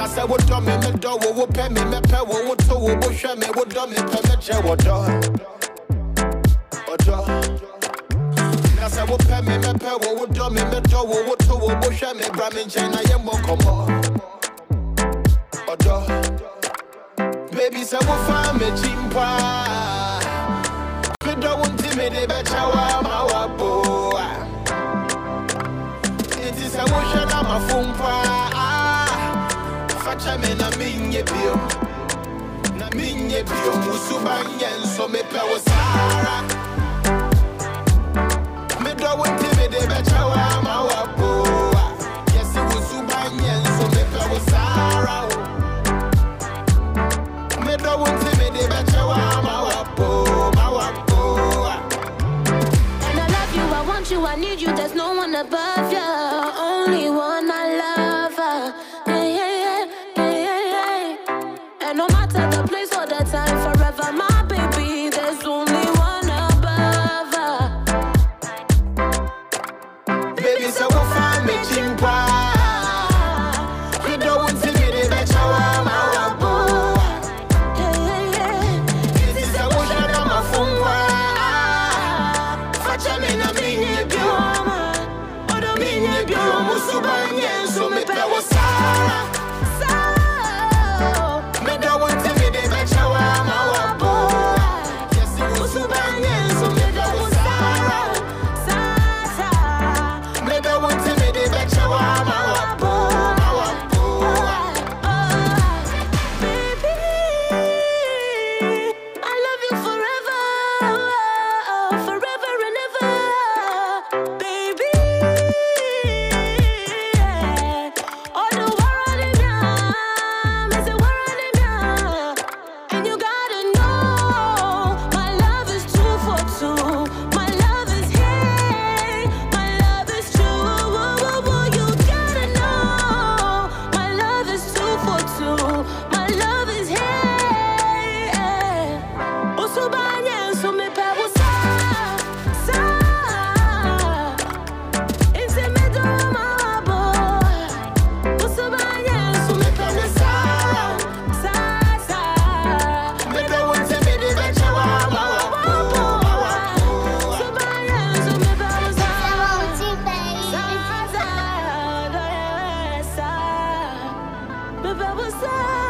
I said, what do me, me do, what pay me, me pay, what to, what show me, what do me, pay me, che, what do. I said, what pay me, me pay, what do me, me do, what to, what show me, Bramin, China, you won't come on. Baby, say, what find me, chimpa. Me don't want to me, the better, my boy. It is a motion, I'm a phone. Na minye bio, na minye bio, musubanyen so me pe wasara. Me do won't me de becha wa ma wa bo. Yes, musubanyen so me pe wasara. Me do won't me de becha wa ma wa bo, ma wa bo. And I love you, I want you, I need you. There's no one above you, only one I love. And no matter the place or the time, forever my baby, there's only one above her. Baby, so we'll find me chimpa. We don't want to be the better one, my boy. It is a motion of my phone. Facha me na minye bio. Odo minye bio. Musubanyen so me pe wasara. What's up?